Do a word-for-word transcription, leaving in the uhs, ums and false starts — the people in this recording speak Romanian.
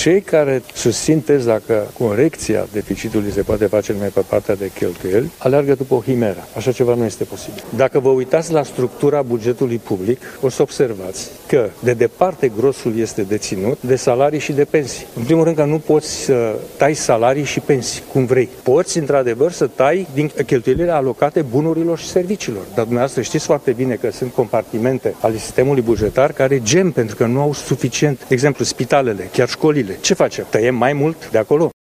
cei care susțin teza că corecția deficitului se poate face numai pe partea de cheltuieli, aleargă după o himeră. Așa ceva nu este posibil. Dacă vă uitați la structura bugetului public, o să observați că de departe grosul este deținut de salarii și de pensii. În primul rând că nu poți să tai salarii și pensii cum vrei. Poți, într-adevăr, să tai din cheltuielile alocate bunurilor și serviciilor. Dar dumneavoastră știți foarte bine că sunt compartimente ale sistemului bugetar care gem pentru că nu au suficient. De exemplu, spitalele, chiar școlile. Ce facem? Tăiem mai mult de acolo?